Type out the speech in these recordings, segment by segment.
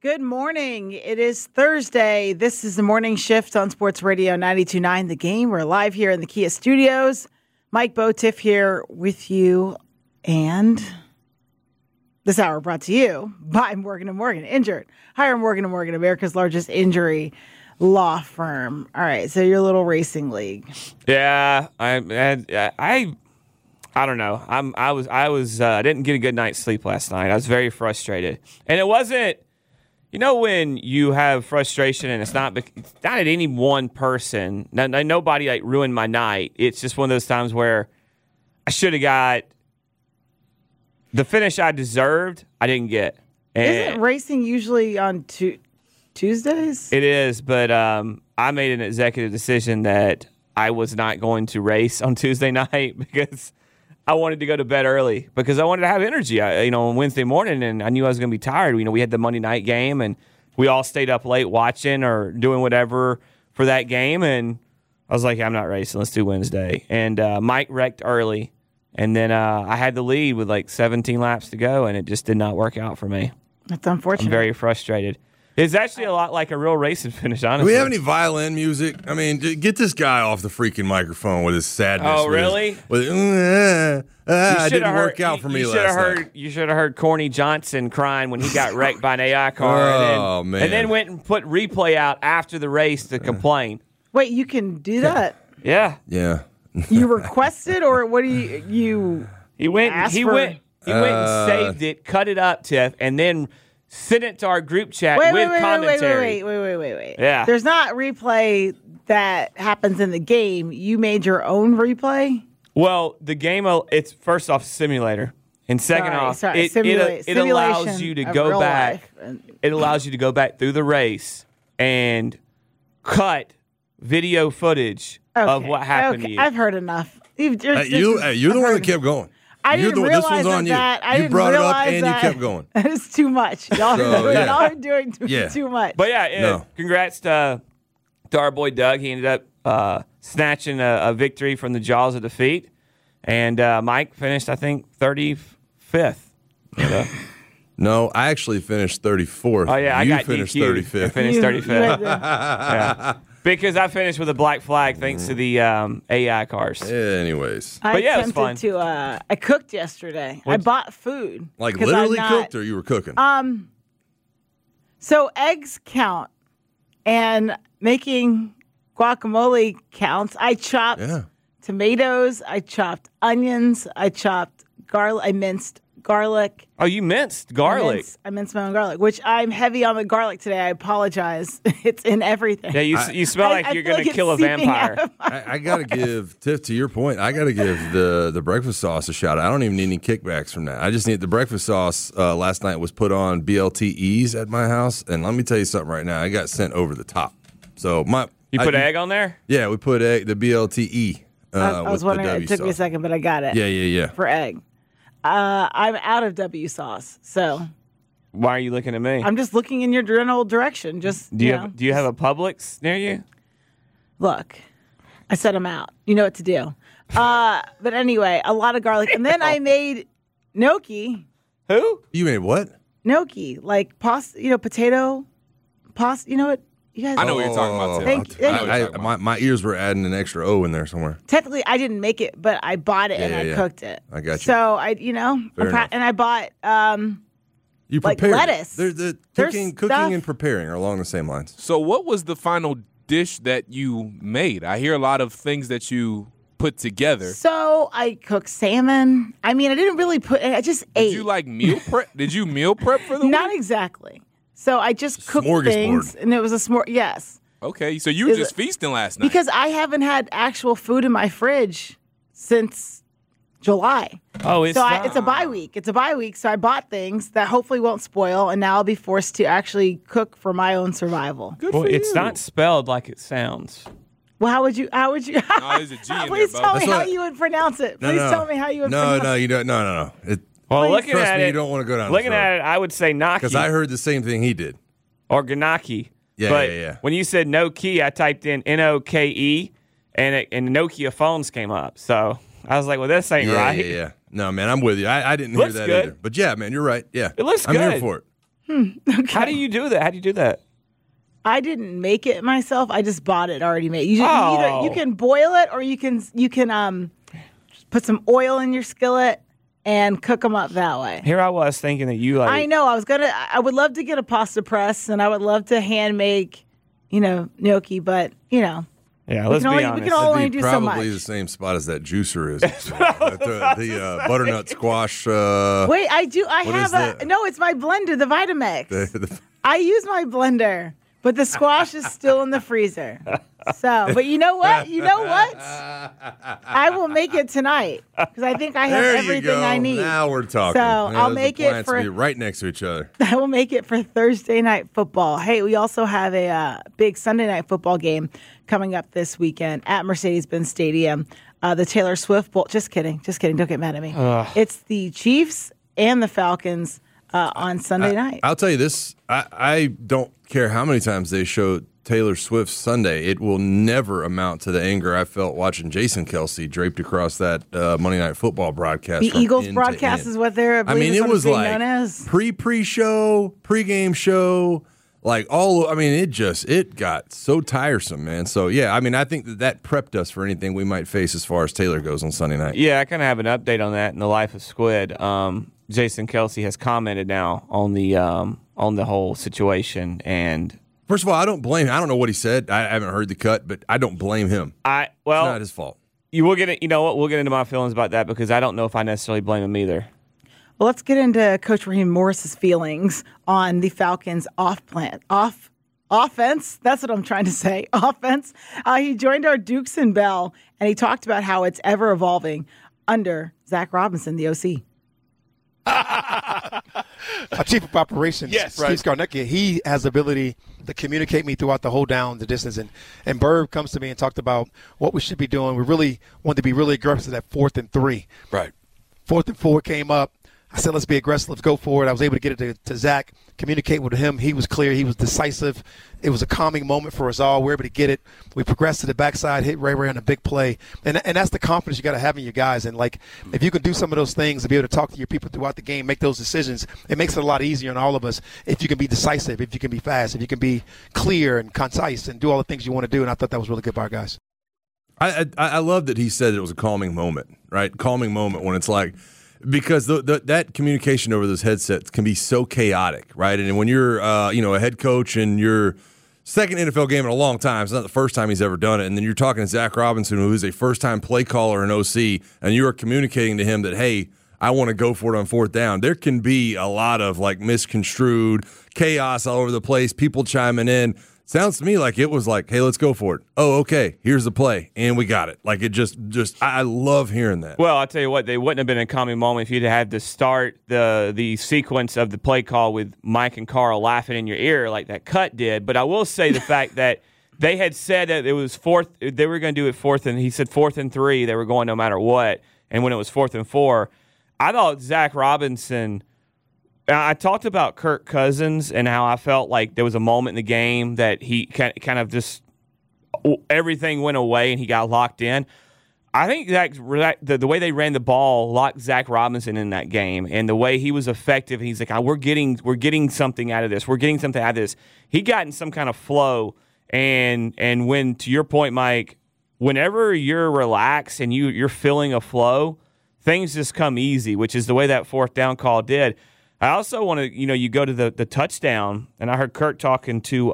Good morning. It is Thursday. This is the morning shift on Sports Radio 92.9 The Game. We're live here in the Kia studios. Mike Botiff here with you. And this hour brought to you by Morgan & Morgan. Injured. Hire Morgan & Morgan, America's largest injury law firm. All right, so your little racing league. Yeah, I don't know. I didn't get a good night's sleep last night. I was very frustrated. And it wasn't, when you have frustration and it's not at any one person. Nobody ruined my night. It's just one of those times where I should have got the finish I deserved. I didn't get. Isn't racing usually on Tuesdays? It is, but I made an executive decision that I was not going to race on Tuesday night because I wanted to go to bed early because I wanted to have energy, on Wednesday morning, and I knew I was going to be tired. We had the Monday night game, and we all stayed up late watching or doing whatever for that game, and I was like, I'm not racing. Let's do Wednesday. And Mike wrecked early, and then I had the lead with 17 laps to go, and it just did not work out for me. That's unfortunate. I'm very frustrated. It's actually a lot like a real racing finish, honestly. Do we have any violin music? I mean, get this guy off the freaking microphone with his sadness. Oh, really? It didn't work out for me last night. You should have heard Corny Johnson crying when he got wrecked by an AI car. Man. And then went and put replay out after the race to complain. Wait, you can do that? Yeah. Yeah. You requested, or what do you He went and saved it, cut it up, Tiff, and then send it to our group chat with commentary. Wait. Yeah. There's not replay that happens in the game. You made your own replay? Well, the game, it's first off simulator. And second off, it allows you to go back. It allows you to go back through the race and cut video footage of what happened to you. I've heard enough. You're the one that kept going. I didn't realize this one's on you. I you brought it up and that. you kept going. That is too much. Y'all are doing too much. But congrats to our boy Doug. He ended up snatching a victory from the jaws of defeat. And Mike finished, I think, 35th. No, I actually finished 34th. Oh, yeah, you finished 35th. I finished 35th. Yeah. Because I finished with a black flag thanks to the AI cars. Anyways. It was fun. I cooked yesterday. I bought food. Like literally cooked, or you were cooking? So eggs count, and making guacamole counts. I chopped tomatoes. I chopped onions. I chopped garlic. I minced garlic. Oh, you minced garlic. I minced my own garlic, which I'm heavy on the garlic today. I apologize. It's in everything. Yeah, you smell like you're going to kill a vampire. I got to give, Tiff, to your point, I got to give the breakfast sauce a shout out. I don't even need any kickbacks from that. I just need the breakfast sauce. Last night was put on BLTEs at my house, and let me tell you something right now. I got sent over the top. So You put egg on there? Yeah, we put egg, the BLTE. I was wondering. It took me a second, but I got it. Yeah. For egg. I'm out of W sauce, so. Why are you looking at me? I'm just looking in your general direction. Just do you have a Publix near you? Look, I said I'm out. You know what to do. But anyway, a lot of garlic, and then I made gnocchi. Who? You made what? Gnocchi, like pasta. Potato pasta. You know what? You guys. I know what you're talking about, Tim. My ears were adding an extra O in there somewhere. Technically, I didn't make it, but I bought it and I cooked it. I got you. So and I bought you prepared lettuce. Cooking and preparing are along the same lines. So, what was the final dish that you made? I hear a lot of things that you put together. So I cooked salmon. I mean, I didn't really I just ate. Did you meal prep? Did you meal prep for the week? Not exactly. So I just cooked things, and it was a s'more. Yes. Okay, so you were just feasting last night. Because I haven't had actual food in my fridge since July. Oh, it's a bye week. It's a bye week, so I bought things that hopefully won't spoil, and now I'll be forced to actually cook for my own survival. Good for you. It's not spelled like it sounds. Well, how would you? No, there's a G in Please there, tell me That's how what- you would pronounce it. Please tell me how you would pronounce it. No, you don't. No. Well, Please. looking Trust at me, it, you don't want to go down looking at it, I would say Naki. because I heard the same thing he did. Or Ganaki. Yeah. When you said no key, I typed in Noke, and the Nokia phones came up. So I was like, well, this ain't right. Yeah. No, man, I'm with you. I didn't hear Looks that good. either. But yeah, man, you're right. Yeah. It looks I'm good. here for it. Okay. How do you do that? I didn't make it myself. I just bought it already made. Oh. You can boil it, or you can put some oil in your skillet and cook them up that way. Here I was thinking that you like. I know. I would love to get a pasta press, and I would love to hand make, gnocchi, but Yeah, let's be honest. We can only It'd be do so much. probably the same spot as that juicer is. the butternut squash. Wait, I do. I what have is that? no. It's my blender, the Vitamix. I use my blender, but the squash is still in the freezer. So, but you know what? I will make it tonight because I think I have There you everything go. I need. Now we're talking. So I'll make the it plants for. be right next to each other. I will make it for Thursday night football. Hey, we also have a big Sunday night football game coming up this weekend at Mercedes-Benz Stadium. The Taylor Swift Bowl. Just kidding. Don't get mad at me. It's the Chiefs and the Falcons on Sunday night. I'll tell you this. I don't care how many times they show Taylor Swift's Sunday. It will never amount to the anger I felt watching Jason Kelsey draped across that Monday Night Football broadcast. The Eagles broadcast is what they're. It was being like known as. pre-show, pre-game show, like all. I mean, it got so tiresome, man. So yeah, I think that prepped us for anything we might face as far as Taylor goes on Sunday night. Yeah, I kind of have an update on that in the life of Squid. Jason Kelsey has commented now on the whole situation, and first of all, I don't blame him. I don't know what he said. I haven't heard the cut, but I don't blame him. It's not his fault. You will get it. You know what? We'll get into my feelings about that because I don't know if I necessarily blame him either. Well, let's get into Coach Raheem Morris's feelings on the Falcons' offense. That's what I'm trying to say. Offense. He joined our Dukes and Bell, and he talked about how it's ever evolving under Zach Robinson, the OC. Our chief of operations, Steve Skarnecki, he has the ability to communicate me throughout the whole down the distance. And Burb comes to me and talked about what we should be doing. We really want to be really aggressive at 4th and 3. Right. 4th and 4 came up. I said, let's be aggressive. Let's go for it. I was able to get it to Zach, communicate with him. He was clear. He was decisive. It was a calming moment for us all. We were able to get it. We progressed to the backside, hit Ray on a big play. And that's the confidence you got to have in your guys. And, if you can do some of those things and be able to talk to your people throughout the game, make those decisions, it makes it a lot easier on all of us if you can be decisive, if you can be fast, if you can be clear and concise and do all the things you want to do. And I thought that was really good by our guys. I love that he said it was a calming moment, right? Calming moment when it's like – because that communication over those headsets can be so chaotic, right? And when you're, a head coach and your second NFL game in a long time, it's not the first time he's ever done it, and then you're talking to Zach Robinson, who is a first-time play caller in OC, and you are communicating to him that, hey, I want to go for it on 4th down. There can be a lot of misconstrued chaos all over the place, people chiming in. Sounds to me like it was like, hey, let's go for it. Oh, okay, here's the play, and we got it. Like, it just I love hearing that. Well, I'll tell you what, they wouldn't have been a calming moment if you'd had to start the sequence of the play call with Mike and Carl laughing in your ear like that cut did. But I will say the fact that they had said that it was they were going to do it 4th, and he said 4th and 3, they were going no matter what. And when it was 4th and 4, I thought Zach Robinson. I talked about Kirk Cousins and how I felt like there was a moment in the game that he kind of just everything went away and he got locked in. I think that the way they ran the ball locked Zach Robinson in that game, and the way he was effective. He's like, we're getting something out of this. We're getting something out of this. He got in some kind of flow, and when, to your point, Mike, whenever you're relaxed and you're feeling a flow, things just come easy, which is the way that 4th down call did. I also want to, you go to the touchdown, and I heard Kurt talking to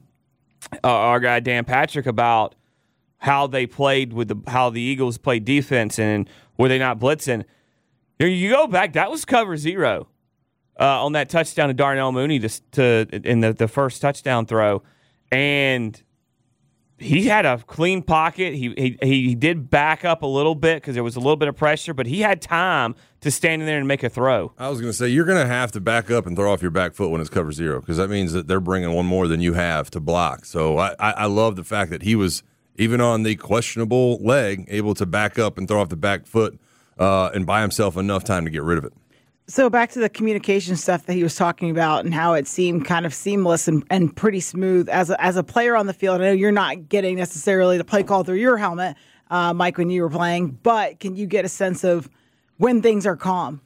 our guy Dan Patrick about how they played how the Eagles played defense and were they not blitzing. You go back, that was cover 0 on that touchdown to Darnell Mooney in the first touchdown throw, and he had a clean pocket. He did back up a little bit because there was a little bit of pressure, but he had time to stand in there and make a throw. I was going to say, you're going to have to back up and throw off your back foot when it's cover 0 because that means that they're bringing one more than you have to block. So I love the fact that he was, even on the questionable leg, able to back up and throw off the back foot and buy himself enough time to get rid of it. So back to the communication stuff that he was talking about and how it seemed kind of seamless and pretty smooth as a player on the field. I know you're not getting necessarily the play call through your helmet, Mike, when you were playing, but can you get a sense of when things are calm?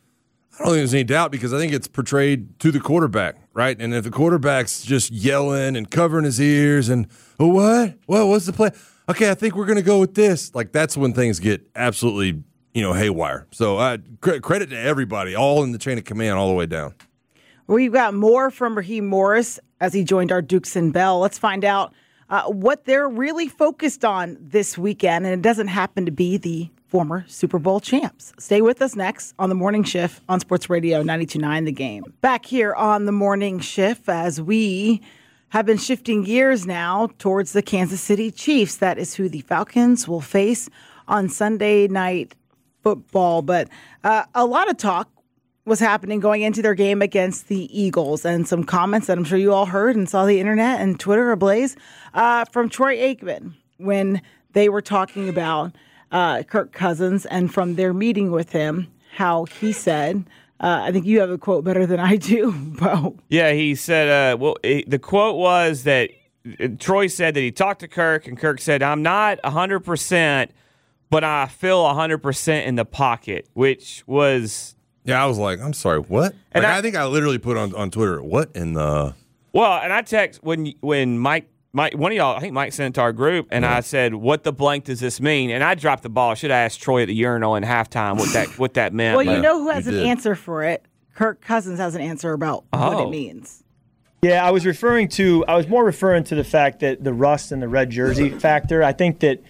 I don't think there's any doubt because I think it's portrayed to the quarterback, right? And if the quarterback's just yelling and covering his ears and, oh, what? Well, what's the play? Okay, I think we're going to go with this. Like, that's when things get absolutely, haywire. So credit to everybody, all in the chain of command all the way down. We've got more from Raheem Morris as he joined our Dukes and Bell. Let's find out what they're really focused on this weekend. And it doesn't happen to be the former Super Bowl champs. Stay with us next on the Morning Shift on Sports Radio 92.9 The Game. Back here on the Morning Shift as we have been shifting gears now towards the Kansas City Chiefs. That is who the Falcons will face on Sunday Night Football. But a lot of talk was happening going into their game against the Eagles, and some comments that I'm sure you all heard and saw the internet and Twitter ablaze from Troy Aikman when they were talking about Kirk Cousins, and from their meeting with him, how he said, I think you have a quote better than I do, Bo. Yeah, he said, the quote was that Troy said that he talked to Kirk, and Kirk said, I'm not 100%, but I feel 100% in the pocket, which was... Yeah, I was like, I'm sorry, what? And I think I literally put on Twitter, what in the... Well, and I text when Mike, one of y'all, I think Mike sent it to our group, and I said, what the blank does this mean? And I dropped the ball. I should have asked Troy at the urinal in halftime what that meant. Well, you know who has an answer for it? Kirk Cousins has an answer about what it means. Yeah, I was more referring to the fact that the rust and the red jersey factor. I think that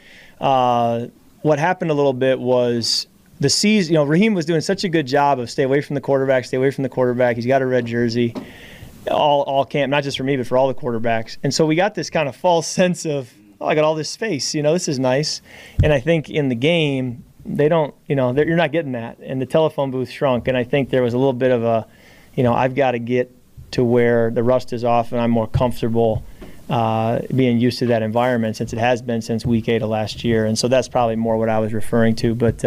what happened a little bit was the season, Raheem was doing such a good job of stay away from the quarterback. He's got a red jersey. All camp, not just for me, but for all the quarterbacks. And so we got this kind of false sense of, I got all this space, this is nice. And I think in the game, they don't, you're not getting that. And the telephone booth shrunk. And I think there was a little bit of a, I've got to get to where the rust is off and I'm more comfortable being used to that environment, since it has been since week 8 of last year. And so that's probably more what I was referring to. But,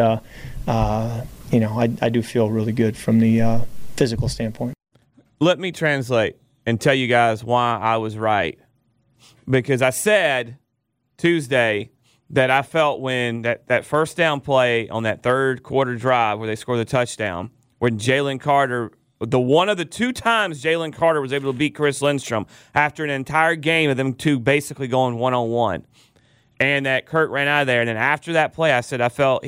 I do feel really good from the physical standpoint. Let me translate and tell you guys why I was right. Because I said Tuesday that I felt when that first down play on that third quarter drive where they scored the touchdown, when Jalen Carter, one of the 2 times Jalen Carter was able to beat Chris Lindstrom after an entire game of them two basically going one-on-one, and that Kirk ran out of there. And then after that play, I said I felt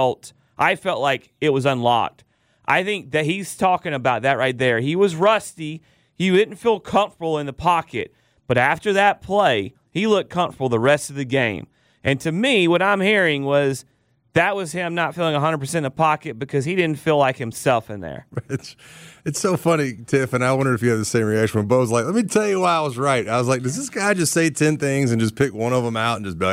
like it was unlocked. I think that he's talking about that right there. He was rusty. He didn't feel comfortable in the pocket. But after that play, he looked comfortable the rest of the game. And to me, what I'm hearing was that was him not feeling 100% in the pocket because he didn't feel like himself in there. It's so funny, Tiff, and I wonder if you have the same reaction when Bo's like, let me tell you why I was right. I was like, does this guy just say 10 things and just pick one of them out and just be like,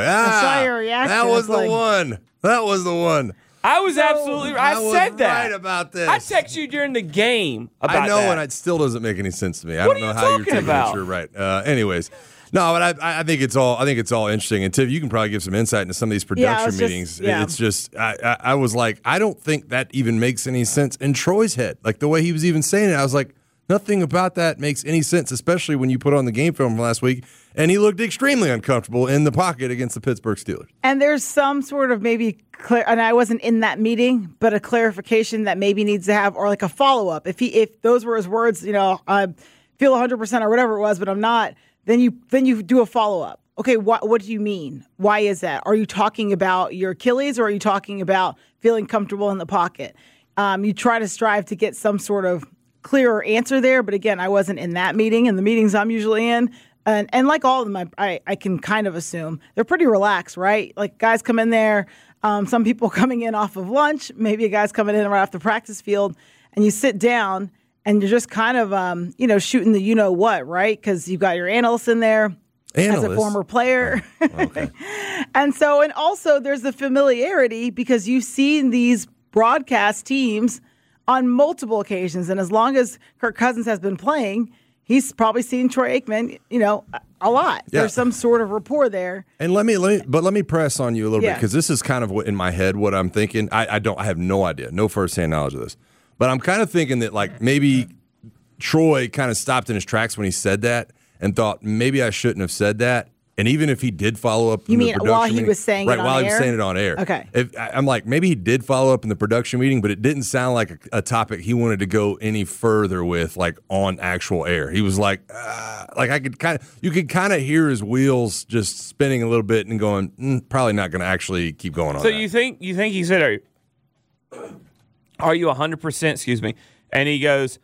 that was the one. That was the one. I was absolutely right. I said that. Right about this. I texted you during the game about that. I know, and it still doesn't make any sense to me. I What don't are know you how you're talking taking about? it. You're right. Anyways, no, but I think it's all interesting. And Tiff, you can probably give some insight into some of these production meetings. It's just I was like, I don't think that even makes any sense in Troy's head. Like the way he was even saying it, I was like, nothing about that makes any sense, especially when you put on the game film from last week. And he looked extremely uncomfortable in the pocket against the Pittsburgh Steelers. And there's some sort of maybe and I wasn't in that meeting, but a clarification that maybe needs to have, or like a follow-up. If those were his words, I feel 100% or whatever it was, but I'm not, then you do a follow-up. Okay, what do you mean? Why is that? Are you talking about your Achilles, or are you talking about feeling comfortable in the pocket? You try to strive to get some sort of clearer answer there, but again, I wasn't in that meeting, and the meetings I'm usually in. And like all of them, I can kind of assume they're pretty relaxed, right? Like guys come in there, some people coming in off of lunch, maybe a guy's coming in right off the practice field, and you sit down and you're just kind of, shooting the you-know-what, right? Because you've got your analyst in there as a former player. Oh, okay. And also there's the familiarity because you've seen these broadcast teams on multiple occasions. And as long as Kirk Cousins has been playing, he's probably seen Troy Aikman, a lot. Yeah. There's some sort of rapport there. And let me press on you a little bit, because this is kind of what in my head what I'm thinking. I have no idea, no firsthand knowledge of this, but I'm kind of thinking that like maybe Troy kind of stopped in his tracks when he said that and thought maybe I shouldn't have said that. And even if he did follow up, You in the mean production while he meeting, was saying it right on while he was air? saying it on air? Okay. I'm like, maybe he did follow up in the production meeting, but it didn't sound like a topic he wanted to go any further with, like on actual air. He was like I could you could kind of hear his wheels just spinning a little bit and going, probably not going to actually keep going on. So that. you think he said, "Are you 100%?" Excuse me, and he goes,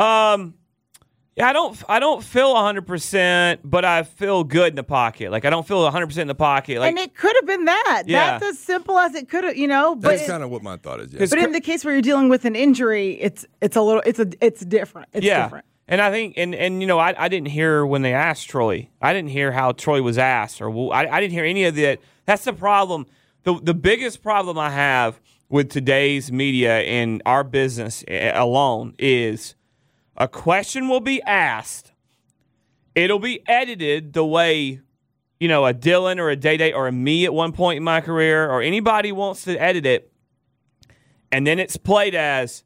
"Yeah, I don't feel 100%, but I feel good in the pocket. Like I don't feel 100% in the pocket." Like, and it could have been that. Yeah. That's as simple as it could have, But That's kind of what my thought is. Yes. But in the case where you're dealing with an injury, it's different. It's different. And I think, and I didn't hear when they asked Troy. I didn't hear how Troy was asked, or I didn't hear any of that. That's the problem. The biggest problem I have with today's media and our business alone is a question will be asked. It'll be edited the way, a Dylan or a Day or a me at one point in my career or anybody wants to edit it. And then it's played as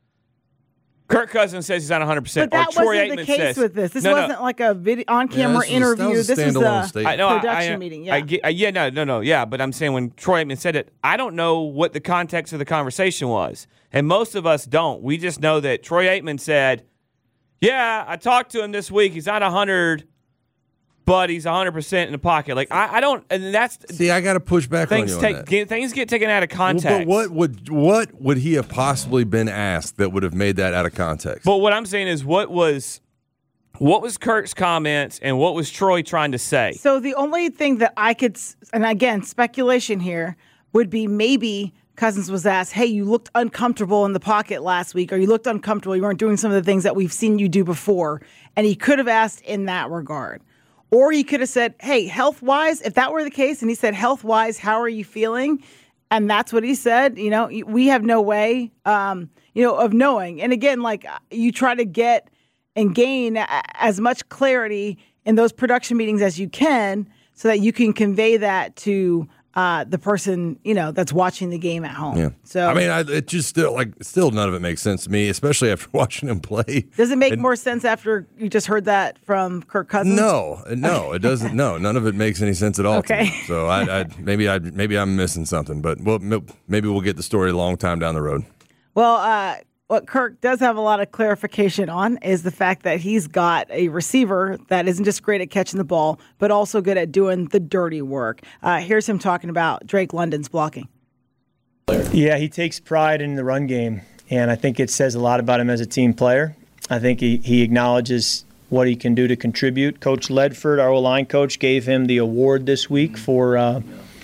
Kirk Cousins says he's not 100%. But that or Troy wasn't Aikman the case says, with this. This No, wasn't like a on-camera interview. That was a This was standalone a statement. production meeting. Yeah. But I'm saying when Troy Aikman said it, I don't know what the context of the conversation was. And most of us don't. We just know that Troy Aikman said, yeah, I talked to him this week. He's not 100, but he's 100% in the pocket. Like, I don't, and that's... See, I got to push back on you on that. Things get taken out of context. But what would he have possibly been asked that would have made that out of context? But what I'm saying is what was Kirk's comments and what was Troy trying to say? So the only thing that I could, and again, speculation here, would be maybe Cousins was asked, hey, you looked uncomfortable in the pocket last week, or you looked uncomfortable. You weren't doing some of the things that we've seen you do before. And he could have asked in that regard. Or he could have said, hey, health-wise, if that were the case, and he said, health-wise, how are you feeling? And that's what he said. We have no way, of knowing. And again, like you try to get and gain as much clarity in those production meetings as you can so that you can convey that to the person, that's watching the game at home. Yeah. So I mean, it just still none of it makes sense to me, especially after watching him play. Does it make more sense after you just heard that from Kirk Cousins? No, it doesn't. No, none of it makes any sense at all. Okay. To me. So maybe I'm missing something, but maybe we'll get the story a long time down the road. Well, what Kirk does have a lot of clarification on is the fact that he's got a receiver that isn't just great at catching the ball, but also good at doing the dirty work. Here's him talking about Drake London's blocking. Yeah, he takes pride in the run game, and I think it says a lot about him as a team player. I think he acknowledges what he can do to contribute. Coach Ledford, our O-line coach, gave him the award this week for a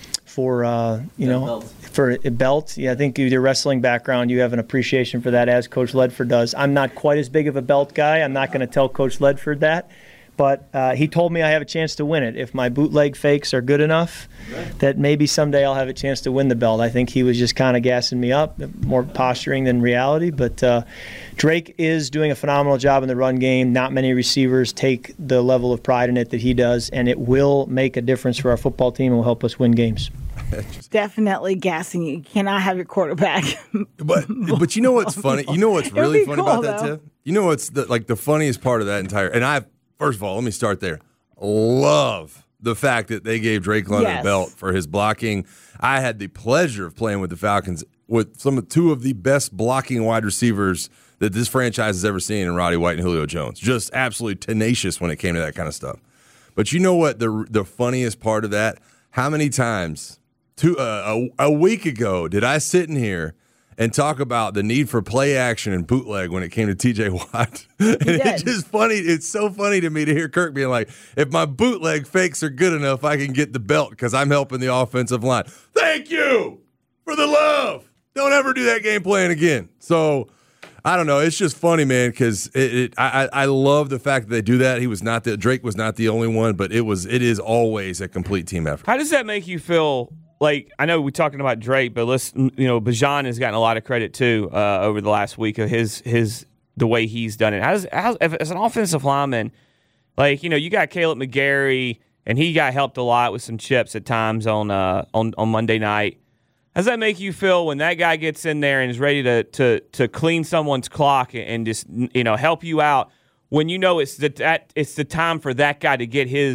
belt. Yeah, I think with your wrestling background, you have an appreciation for that, as Coach Ledford does. I'm not quite as big of a belt guy. I'm not going to tell Coach Ledford that. But he told me I have a chance to win it. If my bootleg fakes are good enough, that maybe someday I'll have a chance to win the belt. I think he was just kind of gassing me up, more posturing than reality. But Drake is doing a phenomenal job in the run game. Not many receivers take the level of pride in it that he does, and it will make a difference for our football team and will help us win games. Definitely gassing you. You cannot have your quarterback. But you know what's funny? You know what's really funny cool, about that, though. Tiff? You know what's the funniest part of that entire, and first of all, let me start there. Love the fact that they gave Drake London a belt for his blocking. I had the pleasure of playing with the Falcons with two of the best blocking wide receivers that this franchise has ever seen in Roddy White and Julio Jones. Just absolutely tenacious when it came to that kind of stuff. But you know what? The funniest part of that, how many times a week ago did I sit in here and talk about the need for play action and bootleg when it came to TJ Watt? And it's just funny. It's so funny to me to hear Kirk being like, if my bootleg fakes are good enough, I can get the belt because I'm helping the offensive line. Thank you for the love. Don't ever do that game plan again. So I don't know. It's just funny, man, because I love the fact that they do that. Drake was not the only one, but it is always a complete team effort. How does that make you feel? Like, I know we're talking about Drake, but Bijan has gotten a lot of credit too over the last week of the way he's done it. As an offensive lineman, like, you got Caleb McGarry, and he got helped a lot with some chips at times on Monday night. How does that make you feel when that guy gets in there and is ready to clean someone's clock and just help you out when it's the time for that guy to get his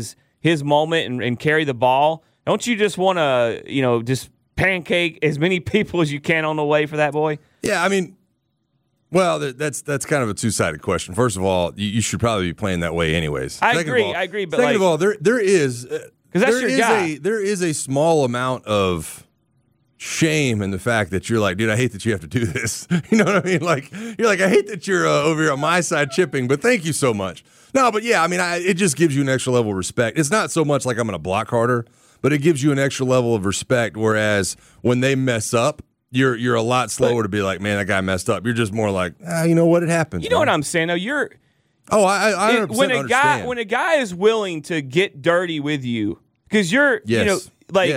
his moment and carry the ball, don't you just want to, just pancake as many people as you can on the way for that boy? Yeah, I mean, well, that's kind of a two-sided question. First of all, you should probably be playing that way anyways. I agree. But second of all, there is that's your guy. There is a small amount of shame in the fact that you're like, dude, I hate that you have to do this. You know what I mean? Like, you're like, I hate that you're over here on my side chipping, but thank you so much. No, but yeah, I mean, it just gives you an extra level of respect. It's not so much like I'm going to block harder, but it gives you an extra level of respect. Whereas when they mess up, you're a lot slower to be like, man, that guy messed up. You're just more like, you know what? It happens. You know what I'm saying? Though I 100% understand. When a guy is willing to get dirty with you, because you're, yes.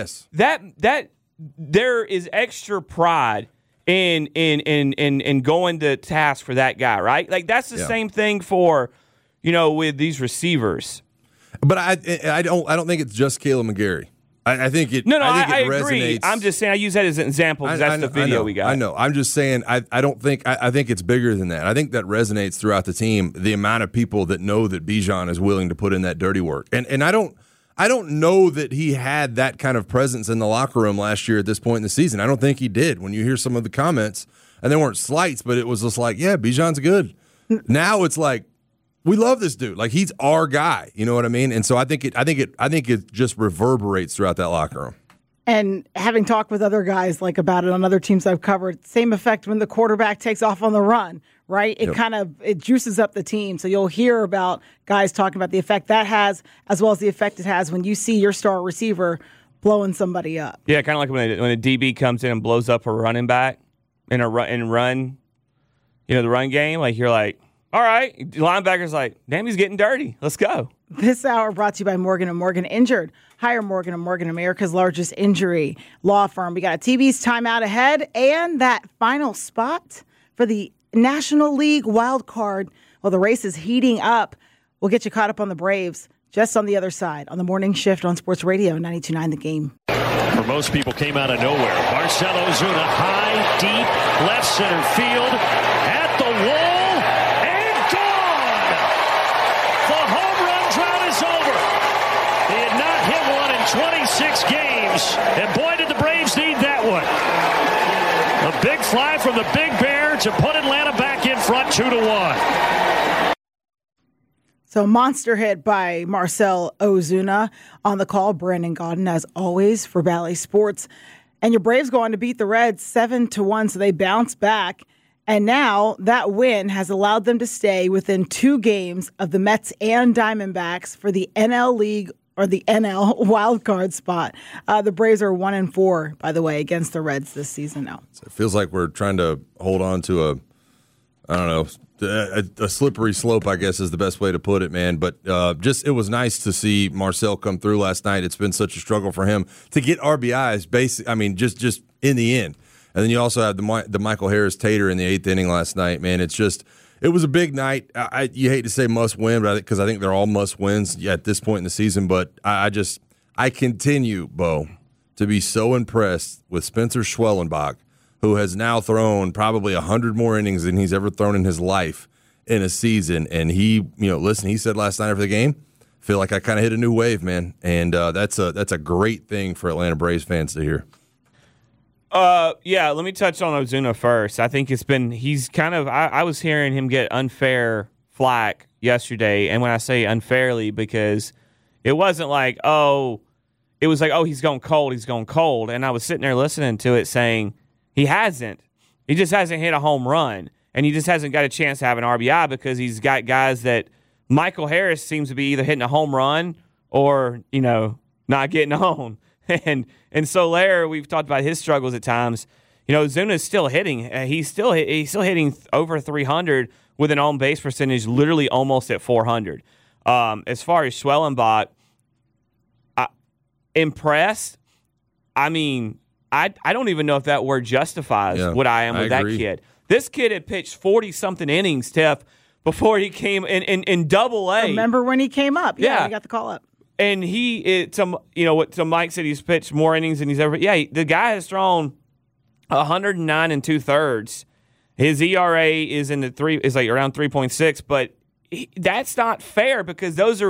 that there is extra pride in going to task for that guy, right? Like that's the same thing for, with these receivers. But I don't think it's just Kaleb McGary. I think it. I agree. Resonates. I'm just saying I use that as an example because that's the video we got. I know. I'm just saying I think it's bigger than that. I think that resonates throughout the team. The amount of people that know that Bijan is willing to put in that dirty work, and I don't know that he had that kind of presence in the locker room last year at this point in the season. I don't think he did. When you hear some of the comments, and they weren't slights, but it was just like, yeah, Bijan's good. Now it's like, we love this dude. Like, he's our guy. You know what I mean? And so I think it just reverberates throughout that locker room. And having talked with other guys about it on other teams I've covered, same effect when the quarterback takes off on the run, right? It juices up the team. So you'll hear about guys talking about the effect that has, as well as the effect it has when you see your star receiver blowing somebody up. Yeah, kind of like when a DB comes in and blows up a running back in run, the run game. Like, you're like, all right, linebacker's like, damn, he's getting dirty. Let's go. This hour brought to you by Morgan & Morgan. Injured. Hire Morgan & Morgan, America's largest injury law firm. We got a TV's timeout ahead and that final spot for the National League wild card. Well, the race is heating up. We'll get you caught up on the Braves just on the other side on the morning shift on Sports Radio 92.9 The Game. For most people, came out of nowhere. Marcell Ozuna, high, deep, left center field, at the wall. He had not hit one in 26 games, and boy, did the Braves need that one. A big fly from the Big Bear to put Atlanta back in front 2-1. So monster hit by Marcell Ozuna. On the call, Brandon Gaudin, as always, for Bally Sports. And your Braves go on to beat the Reds 7-1, so they bounce back. And now that win has allowed them to stay within 2 games of the Mets and Diamondbacks for the NL League or the NL wildcard spot. The Braves are 1-4, by the way, against the Reds this season now. It feels like we're trying to hold on to a slippery slope, I guess is the best way to put it, man. But it was nice to see Marcell come through last night. It's been such a struggle for him to get RBIs, just in the end. And then you also have the Michael Harris Tater in the 8th inning last night, man. It was a big night. You hate to say must win, but because I think they're all must wins at this point in the season. But I continue, Bo, to be so impressed with Spencer Schwellenbach, who has now thrown probably 100 more innings than he's ever thrown in his life in a season. And he said last night after the game, I feel like I kind of hit a new wave, man. And that's a great thing for Atlanta Braves fans to hear. Yeah, let me touch on Ozuna first. I think I was hearing him get unfair flack yesterday, and when I say unfairly, because it wasn't like, it was like, he's going cold, and I was sitting there listening to it saying he just hasn't hit a home run, and he just hasn't got a chance to have an RBI because he's got guys that Michael Harris seems to be either hitting a home run or, not getting home. And Soler, we've talked about his struggles at times. Ozuna's still hitting. He's still hitting over 300 with an on base percentage, literally almost at 400. As far as Schwellenbach, impressed. I mean, I don't even know if that word justifies what I am with that kid. This kid had pitched 40 something innings, Tef, before he came in Double-A. Remember when he came up? Yeah, he got the call up. And what Mike said, he's pitched more innings than he's ever. Yeah, the guy has thrown 109 2/3. His ERA is around 3.6, but that's not fair because those are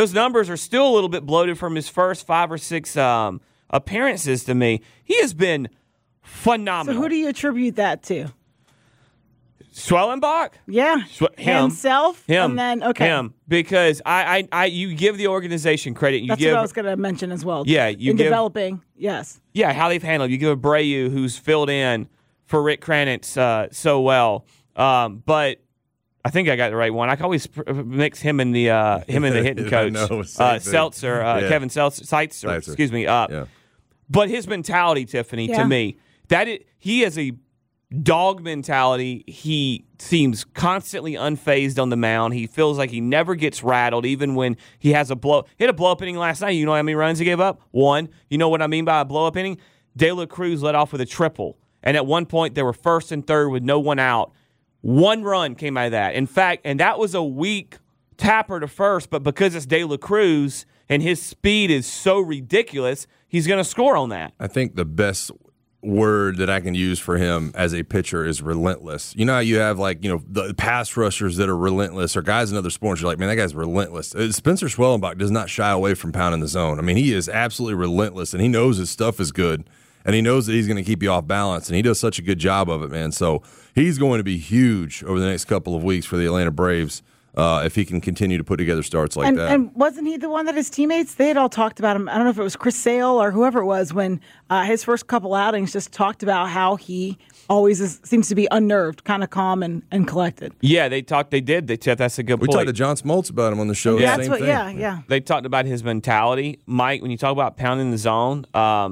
those numbers are still a little bit bloated from his first 5 or 6 appearances to me. He has been phenomenal. So who do you attribute that to? Schwellenbach? Yeah, himself. Him. And then, okay. Him. Because you give the organization credit. That's what I was going to mention as well. Yeah. Developing, yes. Yeah, how they've handled it. You give Abreu, who's filled in for Rick Kranitz so well. But I think I got the right one. I can always mix him and the hitting coach. Seltzer, Kevin Seitzer, excuse me. But his mentality, Tiffany, to me, he has a dog mentality. He seems constantly unfazed on the mound. He feels like he never gets rattled, even when he has hit a blow-up inning last night. You know how many runs he gave up? 1. You know what I mean by a blow-up inning? De La Cruz led off with a triple. And at one point, they were first and third with no one out. 1 run came out of that. In fact, and that was a weak tapper to first, but because it's De La Cruz and his speed is so ridiculous, he's going to score on that. I think the best word that I can use for him as a pitcher is relentless. You know how you have the pass rushers that are relentless, or guys in other sports, you're like, man, that guy's relentless. Spencer Schwellenbach does not shy away from pounding the zone. I mean, he is absolutely relentless, and he knows his stuff is good, and he knows that he's going to keep you off balance, and he does such a good job of it, man. So he's going to be huge over the next couple of weeks for the Atlanta Braves. If he can continue to put together starts like that. And wasn't he the one that his teammates, they had all talked about him, I don't know if it was Chris Sale or whoever it was, when his first couple outings just talked about how he always seems to be unnerved, kind of calm and collected. Yeah, they did. That's a good point. We talked to John Smoltz about him on the show. Yeah, same thing. Yeah. They talked about his mentality. Mike, when you talk about pounding the zone,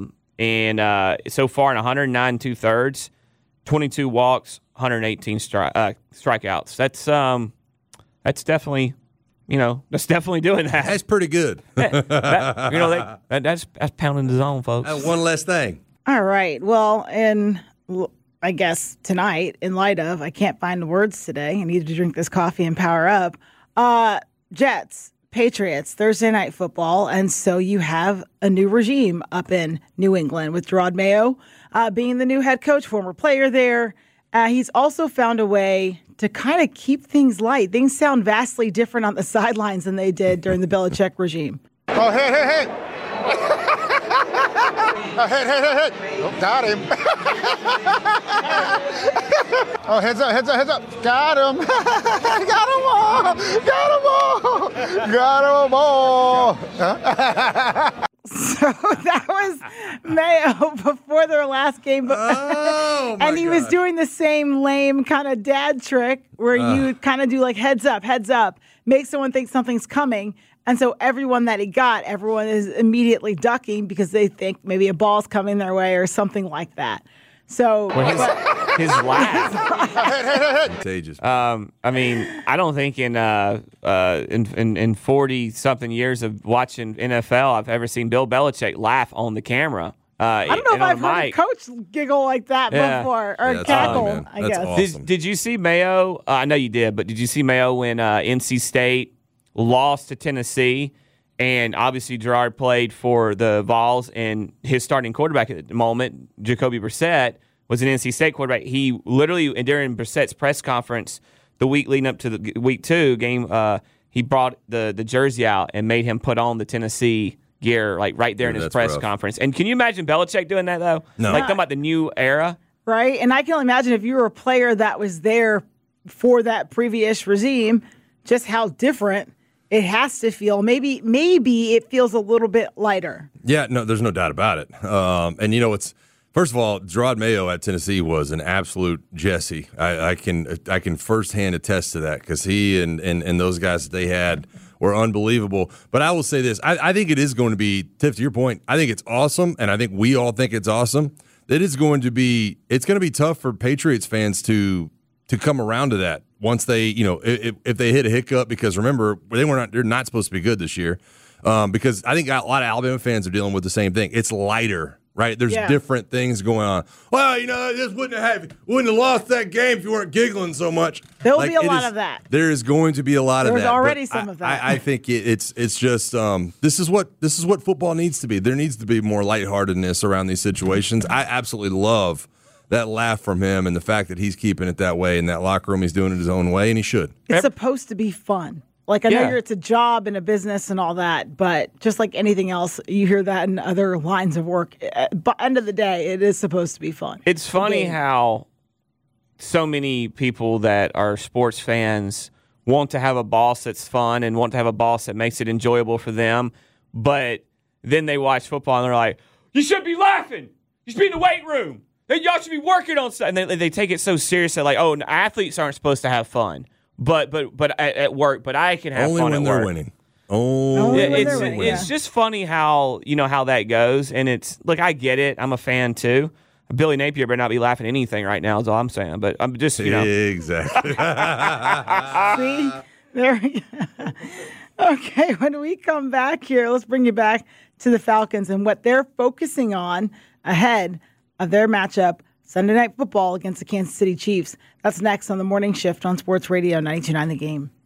and so far in 109 2/3, 22 walks, 118 strikeouts. That's definitely, that's definitely doing that. That's pretty good. That's pounding the zone, folks. One less thing. All right. Well, I guess tonight, in light of, I can't find the words today, I need to drink this coffee and power up. Jets, Patriots, Thursday Night Football, and so you have a new regime up in New England with Gerard Mayo being the new head coach, former player there. He's also found a way to kind of keep things light. Things sound vastly different on the sidelines than they did during the Belichick regime. Oh, hey. Head. Oh, got him. Oh, heads up. Got him. Got him all. So that was Mayo before their last game. And he was doing the same lame kind of dad trick where you kind of do like heads up, make someone think something's coming. And so everyone is immediately ducking because they think maybe a ball's coming their way or something like that. So his laugh. Contagious. I don't think in 40-something years of watching NFL, I've ever seen Bill Belichick laugh on the camera. I don't know if I've heard a coach giggle like that before, or cackle, I guess. Awesome. Did you see Mayo? I know you did, but did you see Mayo when NC State lost to Tennessee? And obviously Gerard played for the Vols, and his starting quarterback at the moment, Jacoby Brissett, was an NC State quarterback. He literally, during Brissett's press conference the week leading up to the week 2 game, he brought the jersey out and made him put on the Tennessee gear, like right there in his press conference. And can you imagine Belichick doing that, though? No. Like talking about the new era? Right? And I can only imagine if you were a player that was there for that previous regime, just how different it has to feel. Maybe it feels a little bit lighter. Yeah, no, there's no doubt about it. And it's first of all, Gerard Mayo at Tennessee was an absolute Jesse. I can firsthand attest to that because he and those guys that they had were unbelievable. But I will say this: I think it is going to be, Tiff, to your point, I think it's awesome, and I think we all think it's awesome. It's going to be tough for Patriots fans to come around to that once they, if they hit a hiccup, because remember, they're not supposed to be good this year. Because I think a lot of Alabama fans are dealing with the same thing. It's lighter, right? There's different things going on. Well, this wouldn't have lost that game if you weren't giggling so much. There'll be a lot of that. There is going to be a lot of that. There's already some of that. I think it's just this is what football needs to be. There needs to be more lightheartedness around these situations. I absolutely love that laugh from him and the fact that he's keeping it that way in that locker room. He's doing it his own way, and he should. It's supposed to be fun. Like, I know Yeah. it's a job and a business and all that, but just like anything else, you hear that in other lines of work. But end of the day, it is supposed to be fun. It's funny game. how so many people that are sports fans want to have a boss that's fun and want to have a boss that makes it enjoyable for them, but then they watch football and they're like, you should be laughing. You should be in the weight room. Y'all should be working on stuff. And they take it so seriously, like, oh, athletes aren't supposed to have fun, but at work, but I can have Only fun when at they're work. winning. Only when Only they're It's, winning, it's just funny how that goes, and it's like, I get it. I'm a fan too. Billy Napier better not be laughing at anything right now, is all I'm saying. But I'm just, Exactly. See? There we go. Okay, when we come back here, let's bring you back to the Falcons and what they're focusing on ahead of their matchup Sunday Night Football against the Kansas City Chiefs. That's next on the Morning Shift on Sports Radio 92.9 The Game.